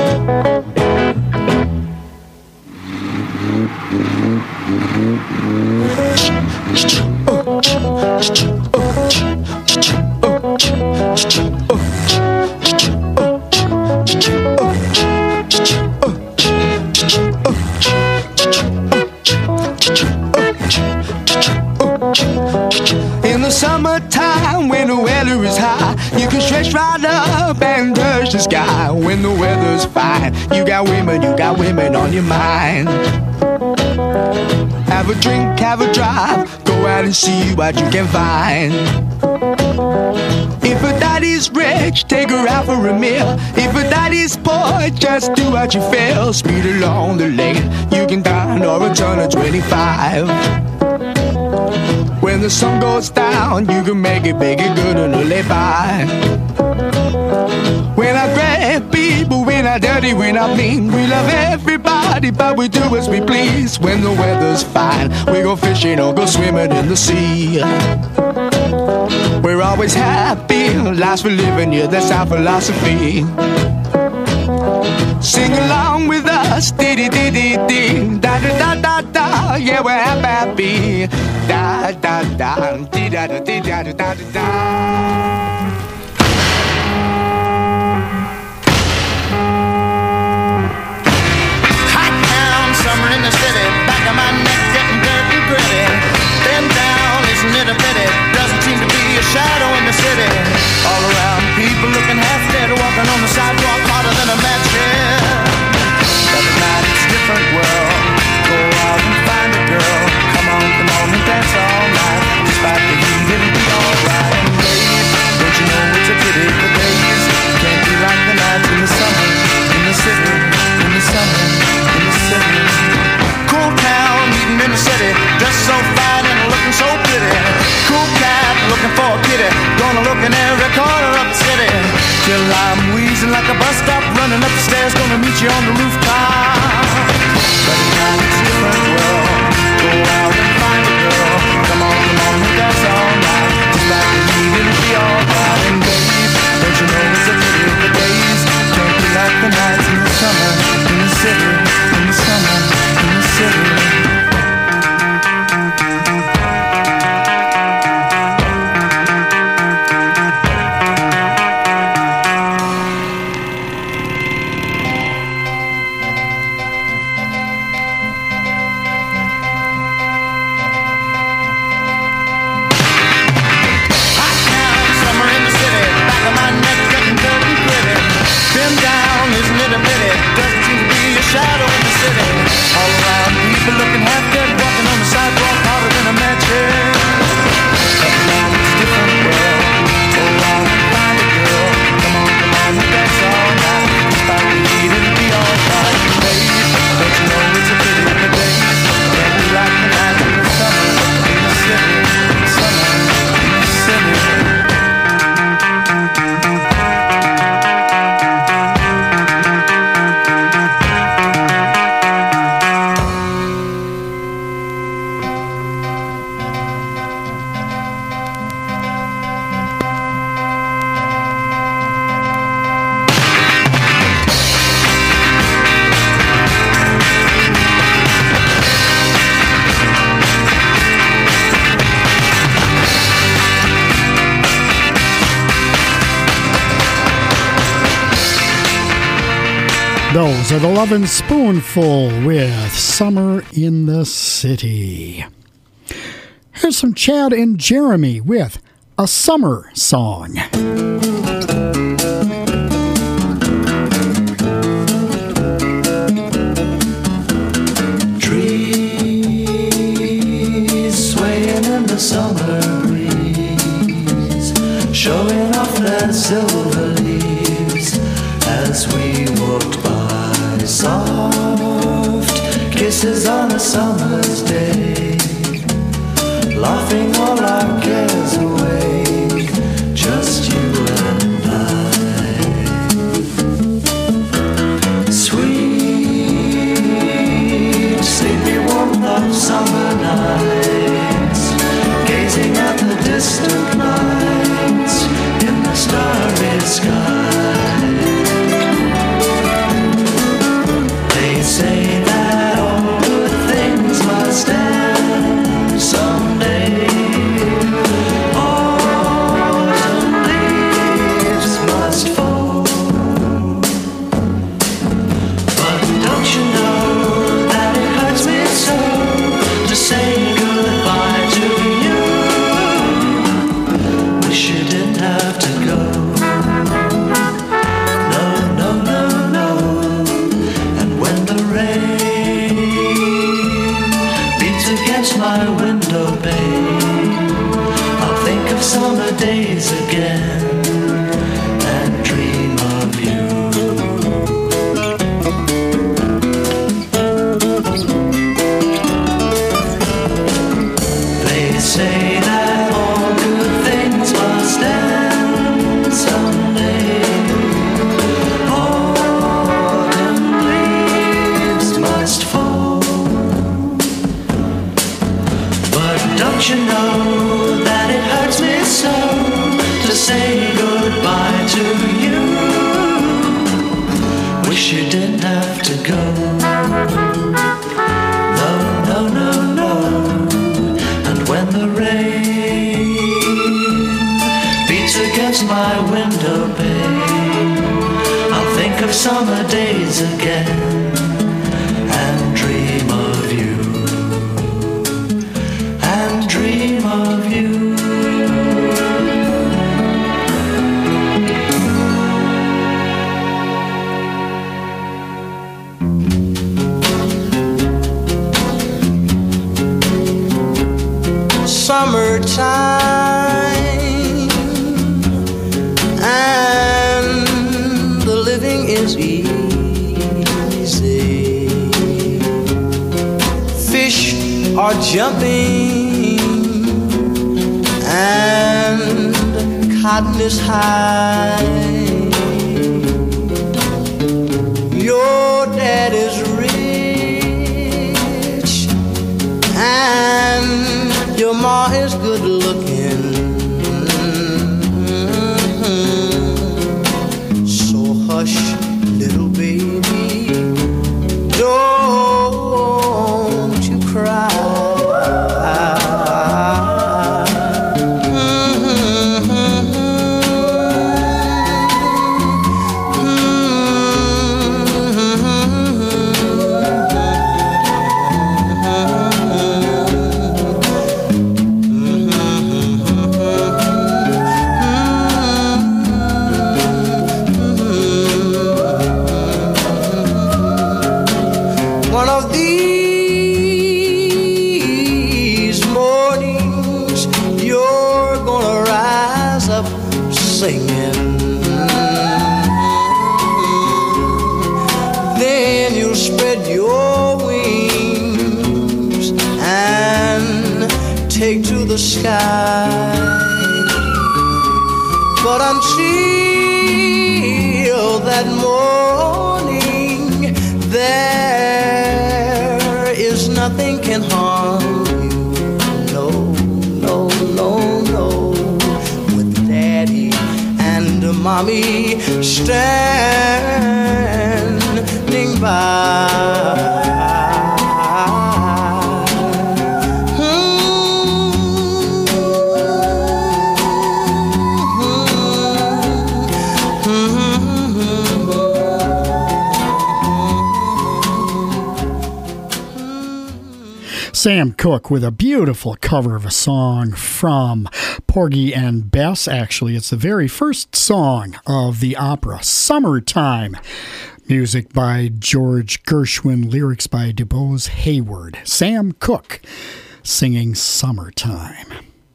In the summertime when the weather is high, you can stretch right up and touch the sky. When the weather's fine, you got women, you got women on your mind. Have a drink, have a drive, go out and see what you can find. If a daddy's rich, take her out for a meal. If a daddy's poor, just do what you feel. Speed along the lane, you can dine or a ton of twenty-five. When the sun goes down, you can make it big and good and lay by. We're not great people, we're not dirty, we're not mean. We love everybody, but we do as we please. When the weather's fine, we go fishing or go swimming in the sea. We're always happy, life's for living, yeah, that's our philosophy. Sing along with us, dee-dee-dee-dee-dee, da-da-da-da-da, yeah, we're happy, da-da-da, dee-da-da-dee-da-da-da-da. Summer in the city, back of my neck getting dirt and gritty. Been down, isn't it a pity? Doesn't seem to be a shadow in the city. All around, people looking half dead, walking on the sidewalk harder than a match here. But at night it's a different world. Go out and find a girl. Come on, come on and dance all night. Despite the heat, it'll be alright. And babe, don't you know it's a pity the days can't be like the nights in the summer, in the city, in the summer, in the city. Cool town, meeting in the city, dressed so fine and looking so pretty. Cool cat, looking for a kitty, gonna look in every corner of the city. Till I'm wheezing like a bus stop, running up the stairs, gonna meet you on the rooftop. But at night it's a different world. Go out and find a girl. Come on, come on, and dance all night. Just like the heat, it'll be alright. And babe, don't you know it's a pity the days can't be like the nights in the summer, in the city, in the summer, in the city. Those are the Lovin' Spoonful with Summer in the City. Here's some Chad and Jeremy with A Summer Song. Trees swaying in the summer breeze, showing off their silver leaves as we walked by. Soft kisses on a summer's day, laughing all our cares away, just you and I. Sweet, sleepy warmth of summer nights, gazing at the distant lights in the starry sky. They say that all good things must end someday. Autumn leaves must fall. But don't you know that it hurts me so to say goodbye to you? Wish you didn't have to go. My window pane, I'll think of summer days again and dream of you. They say that all good things must end someday. Autumn leaves must fall. Don't you know that it hurts me so to say goodbye to you? Wish you didn't have to go. No, no, no, no. And when the rain beats against my window pane, I'll think of summer days again and dream of you. Dream of you. Summertime and the living is easy. Fish are jumping and cotton is high. Your dad is rich and your ma is good looking. So hush, little baby, don't you cry. The sky, but until that morning, there is nothing can harm you. No, no, no, no. With Daddy and Mommy standing by. Sam Cooke with a beautiful cover of a song from Porgy and Bess. Actually, it's the very first song of the opera Summertime. Music by George Gershwin, lyrics by DuBose Hayward. Sam Cooke singing Summertime.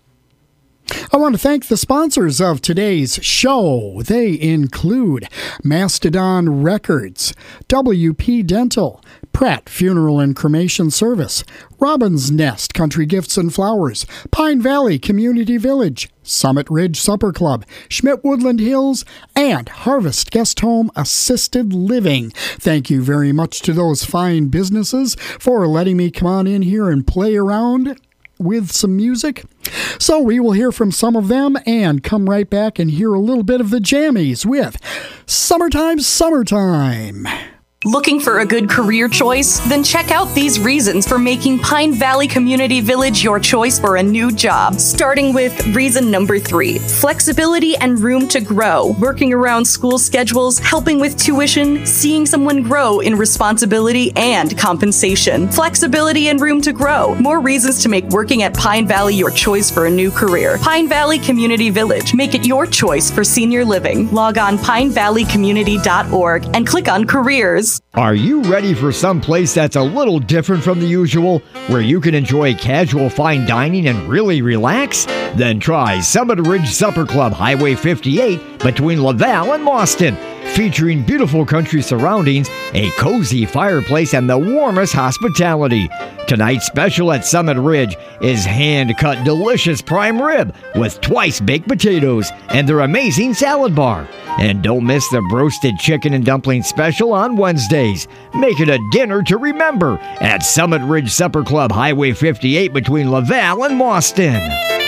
I want to thank the sponsors of today's show. They include Mastodon Records, W P Dental, Pratt Funeral and Cremation Service, Robin's Nest Country Gifts and Flowers, Pine Valley Community Village, Summit Ridge Supper Club, Schmidt Woodland Hills, and Harvest Guest Home Assisted Living. Thank you very much to those fine businesses for letting me come on in here and play around with some music. So we will hear from some of them and come right back and hear a little bit of the jammies with Summertime, Summertime. Looking for a good career choice? Then check out these reasons for making Pine Valley Community Village your choice for a new job. Starting with reason number three, flexibility and room to grow. Working around school schedules, helping with tuition, seeing someone grow in responsibility and compensation. Flexibility and room to grow. More reasons to make working at Pine Valley your choice for a new career. Pine Valley Community Village. Make it your choice for senior living. Log on pine valley community dot org and click on careers. Are you ready for some place that's a little different from the usual, where you can enjoy casual fine dining and really relax? Then try Summit Ridge Supper Club, Highway fifty-eight, between Laval and Mauston. Featuring beautiful country surroundings, a cozy fireplace, and the warmest hospitality. Tonight's special at Summit Ridge is hand-cut delicious prime rib with twice-baked potatoes and their amazing salad bar. And don't miss the roasted chicken and dumpling special on Wednesdays. Make it a dinner to remember at Summit Ridge Supper Club, Highway fifty-eight, between Laval and Mauston.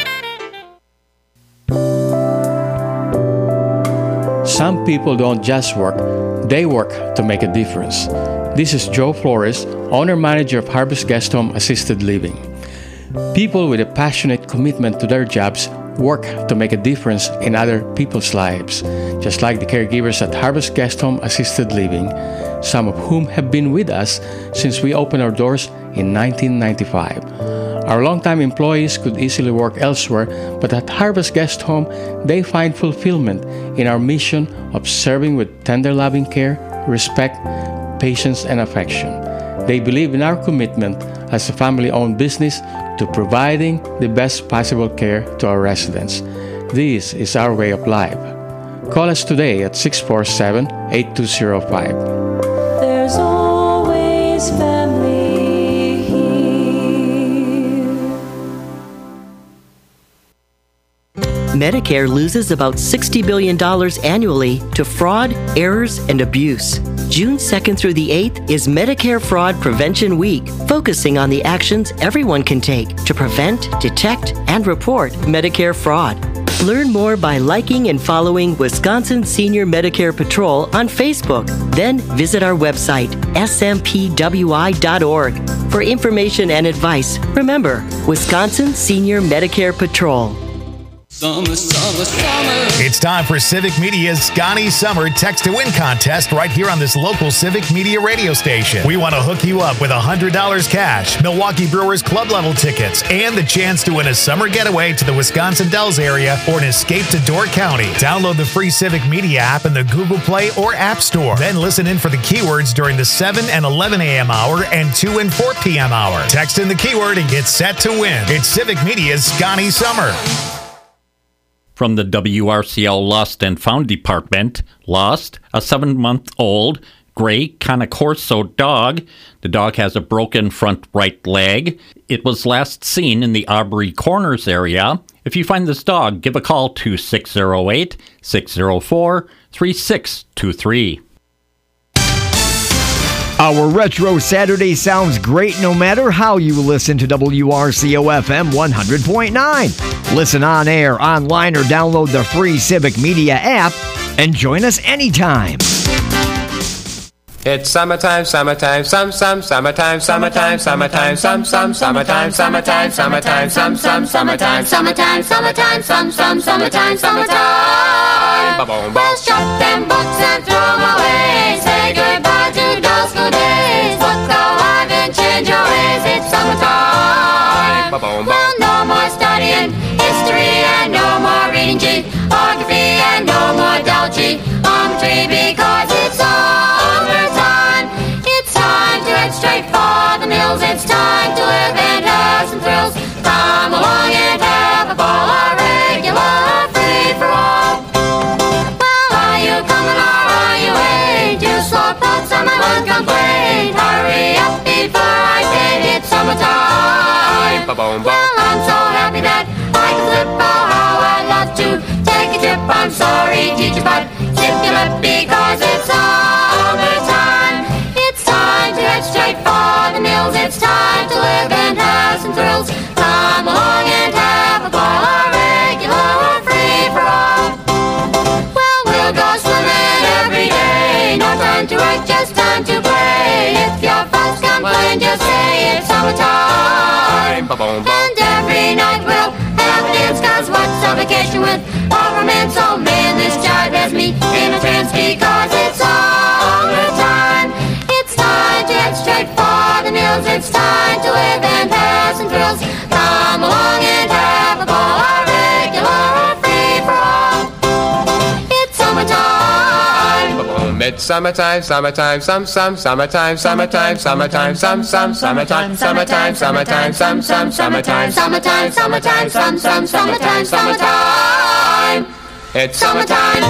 Some people don't just work, they work to make a difference. This is Joe Flores, owner-manager of Harvest Guest Home Assisted Living. People with a passionate commitment to their jobs work to make a difference in other people's lives, just like the caregivers at Harvest Guest Home Assisted Living, some of whom have been with us since we opened our doors in nineteen ninety-five. Our longtime employees could easily work elsewhere, but at Harvest Guest Home, they find fulfillment in our mission of serving with tender loving care, respect, patience, and affection. They believe in our commitment as a family-owned business to providing the best possible care to our residents. This is our way of life. Call us today at six four seven, eight two zero five. There's always family. Medicare loses about sixty billion dollars annually to fraud, errors, and abuse. June second through the eighth is Medicare Fraud Prevention Week, focusing on the actions everyone can take to prevent, detect, and report Medicare fraud. Learn more by liking and following Wisconsin Senior Medicare Patrol on Facebook. Then visit our website, S M P W I dot org. For information and advice, remember, Wisconsin Senior Medicare Patrol. Summer, summer, summer. It's time for Civic Media's Scotty Summer Text to Win contest right here on this local Civic Media radio station. We want to hook you up with one hundred dollars cash, Milwaukee Brewers club level tickets, and the chance to win a summer getaway to the Wisconsin Dells area or an escape to Door County. Download the free Civic Media app in the Google Play or App Store. Then listen in for the keywords during the seven and eleven a.m. hour and two and four p.m. hour. Text in the keyword and get set to win. It's Civic Media's Scotty Summer. From the W R C L Lost and Found Department, Lost, a seven-month-old gray Cane Corso dog. The dog has a broken front right leg. It was last seen in the Aubrey Corners area. If you find this dog, give a call to six oh eight, six oh four, three six two three. Our Retro Saturday sounds great no matter how you listen to W R C O F M one hundred point nine. Listen on air, online, or download the free Civic Media app and join us anytime. It's summertime, summertime, some, some, summertime, summertime, summertime, some, some, summertime, summertime, summertime, some, some, summertime, summertime, summertime, some, some, summertime, summertime. Let's shut them books and throw them away. Say goodbye to those good days. Look alive and change your ways. It's summertime. Well, no more studying history and no more reading geography and no more geometry because it's summertime. It's time to head straight for the mills. It's time to live and have some thrills. Come along and have a ball, a regular free-for-all. Well, are you coming or are you waiting? You slow boats on my one complaint. Hurry up before I say it's summertime. Well, I'm so happy that I can flip. Oh, how I'd love to take a trip. I'm sorry, teacher, but zip your lip because it's summertime. It's time to head straight for the mills. It's time to live and have some thrills. Come along and have a ball, a regular free-for-all. Well, we'll go swimming every day. No time to work, just time to play. If your folks complain, just say it's summertime. And every night we'll have a dance, cause what's a vacation with a romance? Oh man, this jive has me in a trance because it's summertime. It's time to head straight for the mills. It's time to live and have some thrills. Come along and have a ball, a regular free-for-all. It's summertime. It's summertime, summertime, some, some, summertime, summertime, summertime, some, some, summertime, summertime, summertime, some, some, summertime, summertime, summertime, some, some, summertime, summertime. It's summertime.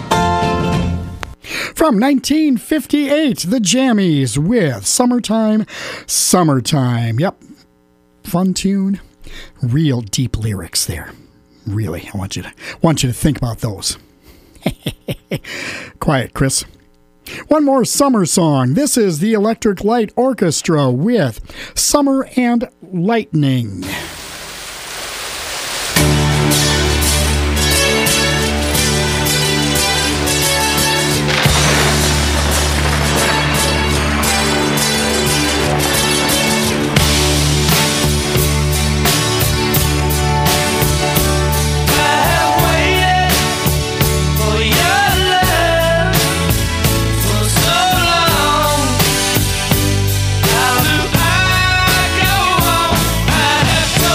From nineteen fifty-eight, the Jammies with Summertime, Summertime. Yep, fun tune. Real deep lyrics there. Really, I want you to want you to think about those. Quiet, Chris. One more summer song. This is the Electric Light Orchestra with Summer and Lightning. How do I go on? I have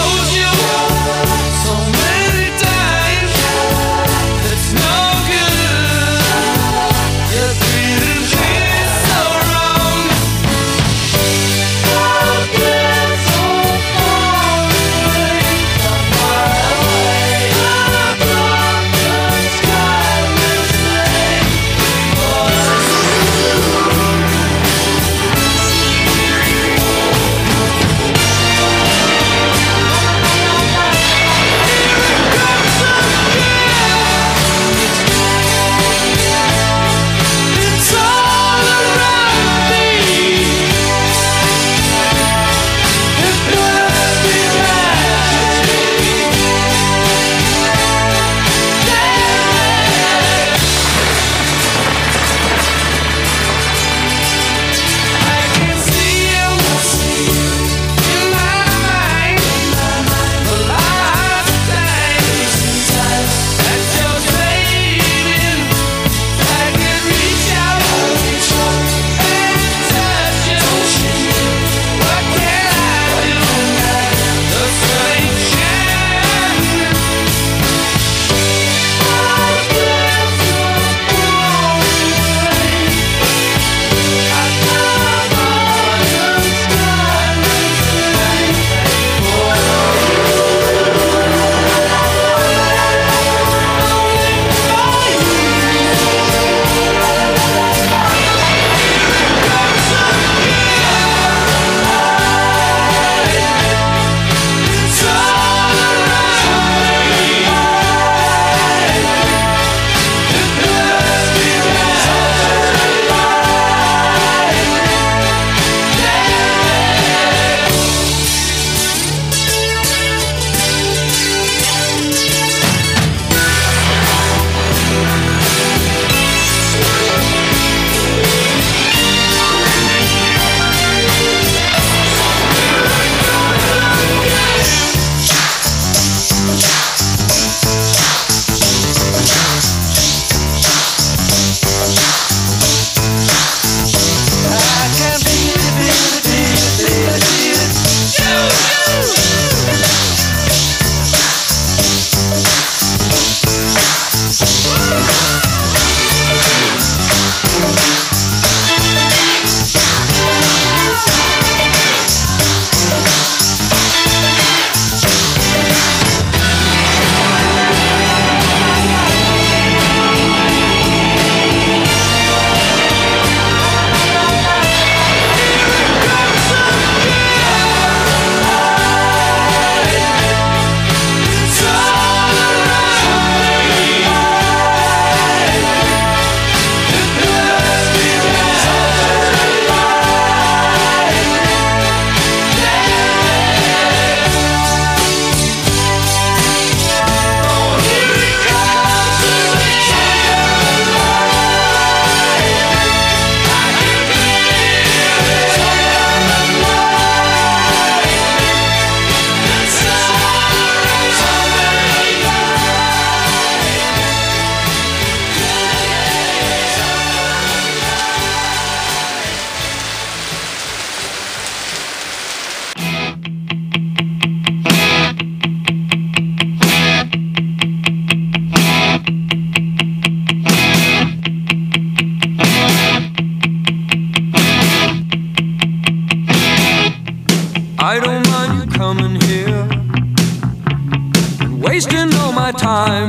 my time.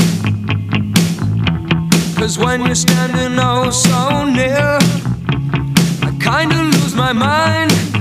Cause when you're standing oh so near, I kinda lose my mind.